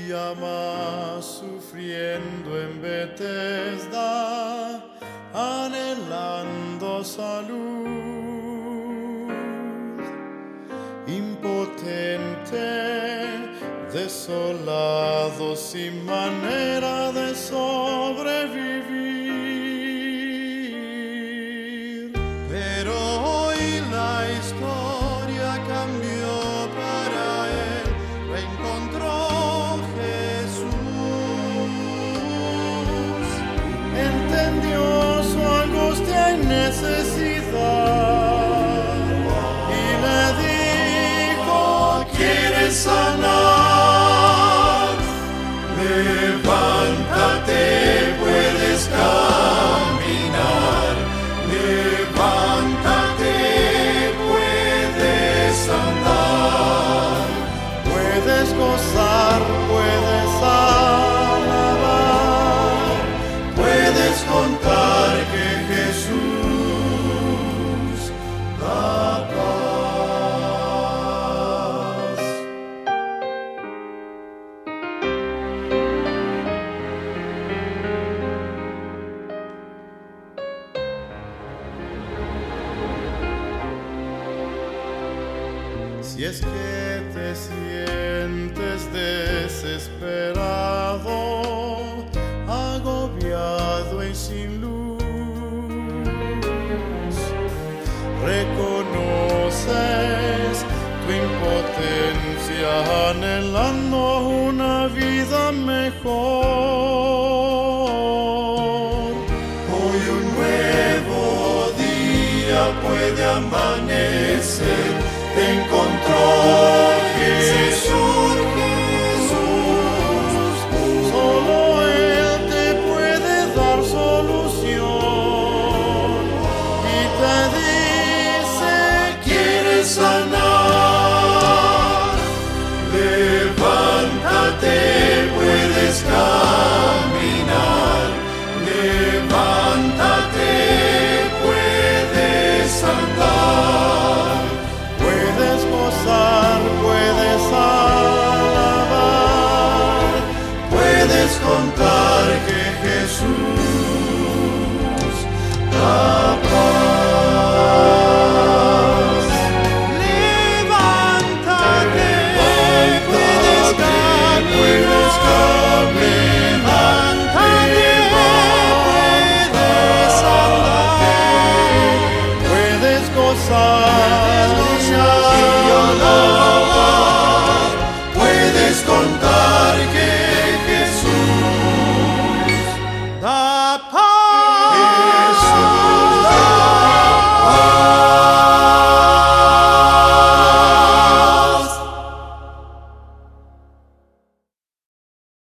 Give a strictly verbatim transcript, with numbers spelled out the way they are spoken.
día más sufriendo en Betesda, anhelando salud, impotente, desolado, sin manera de sobrevivir. Pero hoy la historia cambió para él, lo encontró Jesús, entendió su angustia y necesidad y le dijo: ¿quieres sanar? Levántate, puedes caminar. Levántate, puedes andar. Puedes gozar, puedes alabar. Puedes contar que Jesús da paz. Si es que te sientes desesperado, agobiado y sin luz, reconoces tu impotencia anhelando una vida mejor. Hoy un nuevo día puede amanecer. Te encontró Jesús, Jesús, solo Él te puede dar solución y te dice: ¿quieres sanar? Levántate, puedes caminar. Levántate, puedes andar. Puedes gozar, puedes alabar, puedes contar que Jesús da paz. Levántate, puedes caminar. Levántate, puedes andar. Puedes gozar.